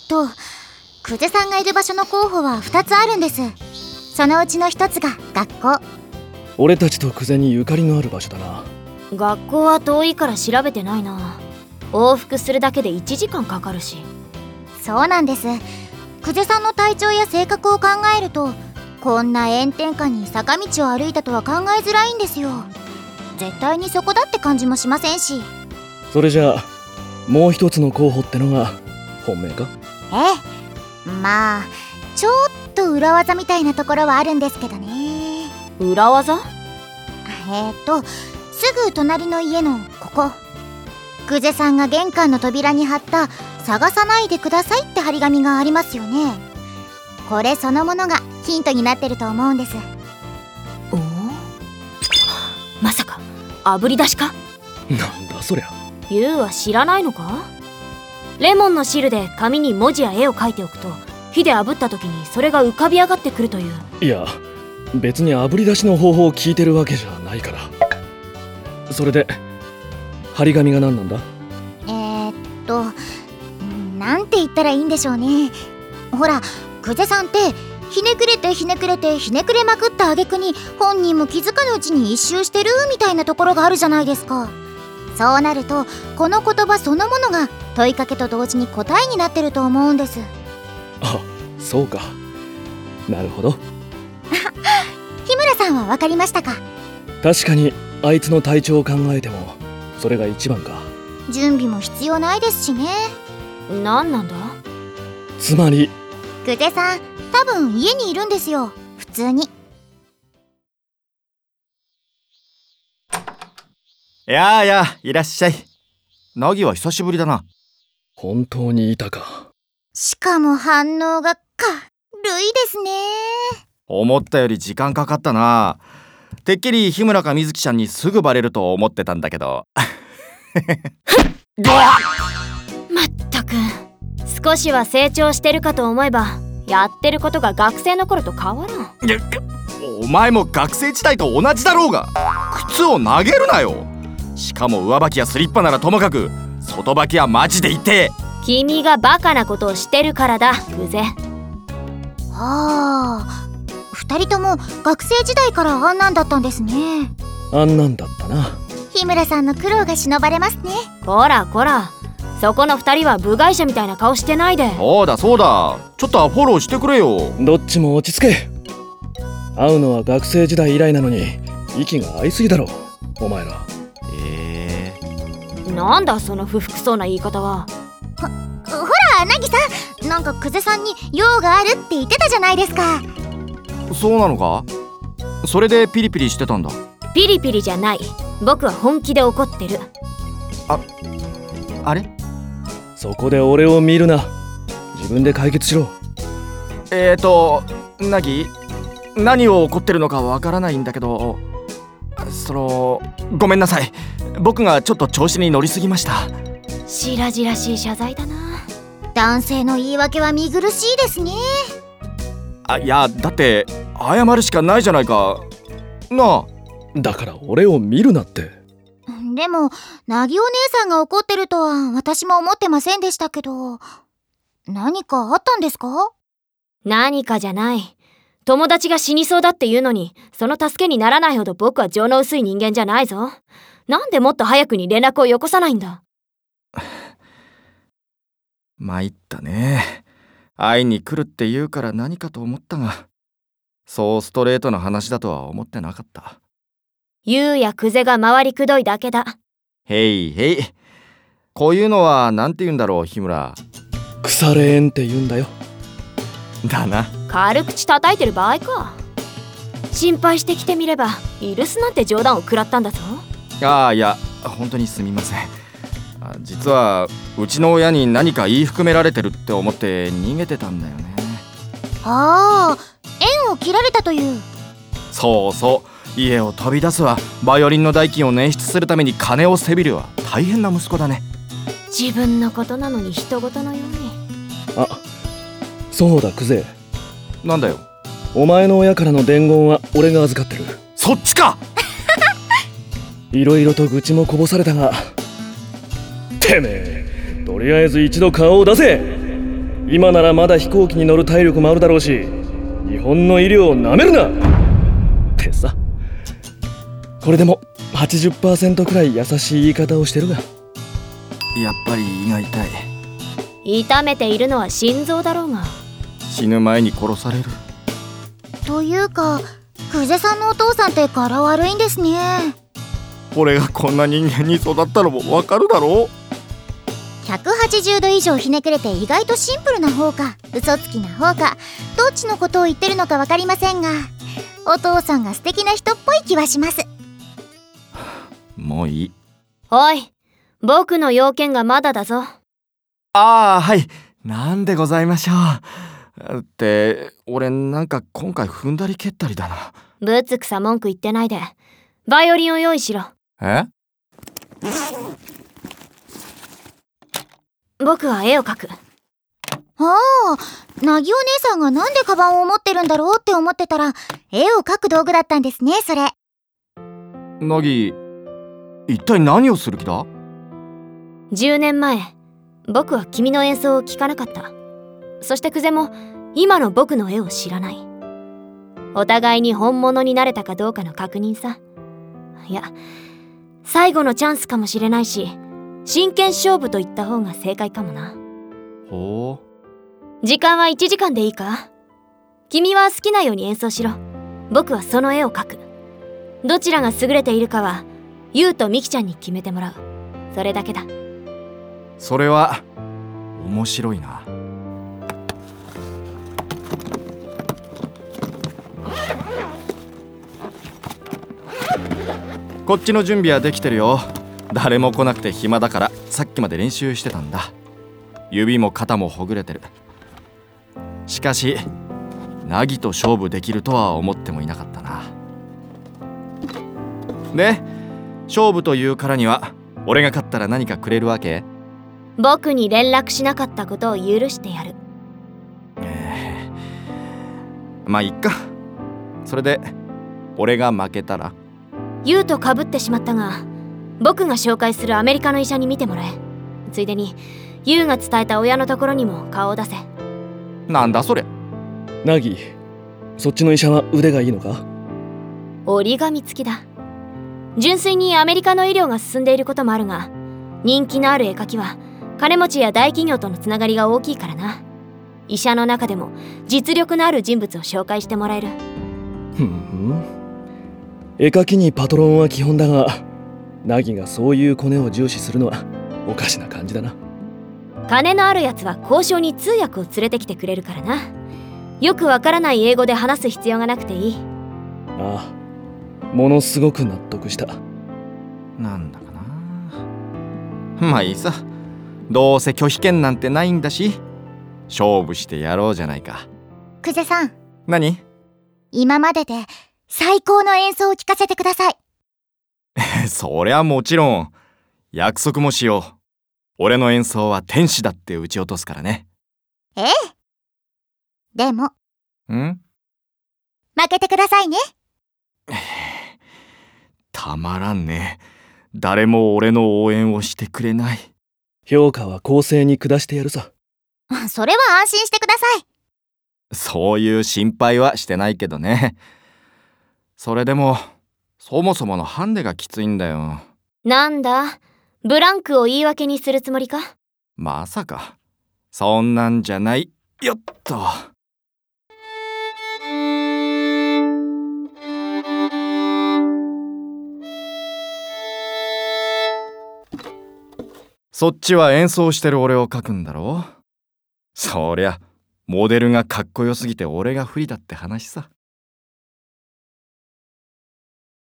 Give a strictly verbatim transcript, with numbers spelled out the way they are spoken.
と久世さんがいる場所の候補はふたつあるんです。そのうちのひとつが学校。 俺たちと久世にゆかりのある場所だな。 学校は遠いから調べてないな。往復するだけでいちじかんかかるし。 そうなんです。久世さんの体調や性格を考えると、こんな炎天下に坂道を歩いたとは考えづらいんですよ。絶対にそこだって感じもしませんし。 それじゃあもう一つの候補ってのが本命か？ ええ、まあちょっと裏技みたいなところはあるんですけどね。 裏技？ えーとすぐ隣の家のここ、久世さんが玄関の扉に貼った探さないでくださいって張り紙がありますよね。これそのものがヒントになってると思うんです。 おお、まさか炙り出しか？ なんだそりゃ。 ユウは知らないのか？レモンの汁で紙に文字や絵を描いておくと、火で炙った時にそれが浮かび上がってくるという。 いや別に炙り出しの方法を聞いてるわけじゃないから。それで張り紙が何なんだ？ えーっとなんて言ったらいいんでしょうね。ほら久世さんってひねくれてひねくれてひねくれまくった挙句に本人も気づかぬうちに一周してるみたいなところがあるじゃないですか。そうなるとこの言葉そのものが問いかけと同時に答えになってると思うんです。 あ、そうか。なるほど。 日村さんは分かりましたか？ 確かにあいつの体調を考えてもそれが一番か。 準備も必要ないですしね。 何なんだ？ つまり久世さん多分家にいるんですよ、普通に。 やあやあ、いらっしゃい。ナギは久しぶりだな。 本当にいたか。 しかも反応が軽いですね。 思ったより時間かかったな。てっきり日村か水木ちゃんにすぐバレると思ってたんだけど。 まったく、少しは成長してるかと思えば、やってることが学生の頃と変わらん。 お前も学生時代と同じだろうが。靴を投げるなよ。しかも上履きやスリッパならともかく、外履きはマジで痛え。 君がバカなことをしてるからだ、久世。 はあ、二人とも学生時代からあんなんだったんですね。 あんなんだったな。 日村さんの苦労が忍ばれますね。 こらこら、そこの二人は部外者みたいな顔してないで。 そうだそうだ、ちょっとはフォローしてくれよ。 どっちも落ち着け。会うのは学生時代以来なのに息が合いすぎだろお前ら。 えー、なんだその不服そうな言い方は。 ほ、ほら凪さん、なんか久世さんに用があるって言ってたじゃないですか。 そうなのか？それでピリピリしてたんだ。 ピリピリじゃない、僕は本気で怒ってる。 あ、あれ？ そこで俺を見るな。自分で解決しろ。 えーと、ナギ、何を怒ってるのかわからないんだけど、その、ごめんなさい。僕がちょっと調子に乗りすぎました。 白々しい謝罪だな。 男性の言い訳は見苦しいですね。 あ、いや、だって謝るしかないじゃないか。なあ。 だから俺を見るなって。 でも凪お姉さんが怒ってるとは私も思ってませんでしたけど、何かあったんですか？ 何かじゃない。友達が死にそうだって言うのに、その助けにならないほど僕は情の薄い人間じゃないぞ。なんでもっと早くに連絡をよこさないんだ。 参ったね。会いに来るって言うから何かと思ったが、そうストレートな話だとは思ってなかった。 ユウやクゼが回りくどいだけだ。 へいへい。こういうのはなんて言うんだろう、日村。 腐れ縁って言うんだよ。 だな。 軽口叩いてる場合か。心配してきてみれば、イルスなんて冗談を食らったんだぞ。 ああ、いや、本当にすみません。実はうちの親に何か言い含められてるって思って逃げてたんだよね。 ああ、縁を切られたという。 そうそう、家を飛び出すわ。バイオリンの代金を捻出するために金をせびるわ。大変な息子だね。 自分のことなのに人事のように。 あ、そうだクゼ。 なんだよ。 お前の親からの伝言は俺が預かってる。 そっちか。 いろいろと愚痴もこぼされたが、てめえとりあえず一度顔を出せ。 今ならまだ飛行機に乗る体力もあるだろうし、日本の医療をなめるなってさ。これでも はちじゅっパーセント くらい優しい言い方をしてるが。 やっぱり胃が痛い。 痛めているのは心臓だろうが。 死ぬ前に殺される。 というか久世さんのお父さんって柄悪いんですね。 俺がこんな人間に育ったのもわかるだろ。 ひゃくはちじゅうど以上ひねくれて意外とシンプルな方か嘘つきな方か、どっちのことを言ってるのか分かりませんが、お父さんが素敵な人っぽい気はします。 もういい。 おい、僕の用件がまだだぞ。 ああ、はい、なんでございましょう。って俺なんか今回踏んだり蹴ったりだな。 ぶつくさ文句言ってないでバイオリンを用意しろ。 え？ 僕は絵を描く。 ああ、なぎお姉さんがなんでカバンを持ってるんだろうって思ってたら、絵を描く道具だったんですね。それなぎ、一体何をする気だ？ じゅうねんまえ、僕は君の演奏を聴かなかった。そして久世も今の僕の絵を知らない。お互いに本物になれたかどうかの確認さ。いや、最後のチャンスかもしれないし、真剣勝負と言った方が正解かもな。 ほう。時間はいちじかんでいいか？君は好きなように演奏しろ。僕はその絵を描く。どちらが優れているかはユウとミキちゃんに決めてもらう。それだけだ。 それは面白いな。こっちの準備はできてるよ。誰も来なくて暇だからさっきまで練習してたんだ。指も肩もほぐれてる。しかしナギと勝負できるとは思ってもいなかったな。で、勝負というからには俺が勝ったら何かくれるわけ？ 僕に連絡しなかったことを許してやる。 えー、まあいっか。それで俺が負けたら？ ユウと被ってしまったが、僕が紹介するアメリカの医者に見てもらえ。ついでにユウが伝えた親のところにも顔を出せ。 なんだそれ。 ナギ、そっちの医者は腕がいいのか？ 折り紙付きだ。純粋にアメリカの医療が進んでいることもあるが、人気のある絵描きは金持ちや大企業とのつながりが大きいからな。医者の中でも実力のある人物を紹介してもらえる。 ふん、絵描きにパトロンは基本だが、ナギがそういうコネを重視するのはおかしな感じだな。 金のあるやつは交渉に通訳を連れてきてくれるからな。よくわからない英語で話す必要がなくていい。 ああ、ものすごく納得した。 なんだかな。まあいいさ。どうせ拒否権なんてないんだし、勝負してやろうじゃないか。 久世さん、 何？ 今までで最高の演奏を聴かせてください。 そりゃもちろん。約束もしよう。俺の演奏は天使だって撃ち落とすからね。 ええ。でもん？ 負けてくださいね。 たまらんね。誰も俺の応援をしてくれない。 評価は公正に下してやるさ。 それは安心してください。 そういう心配はしてないけどね。それでもそもそものハンデがきついんだよ。 なんだ、ブランクを言い訳にするつもりか？ まさかそんなんじゃない。よっと。そっちは演奏してる俺を描くんだろう。そりゃモデルがかっこよすぎて俺が不利だって話さ。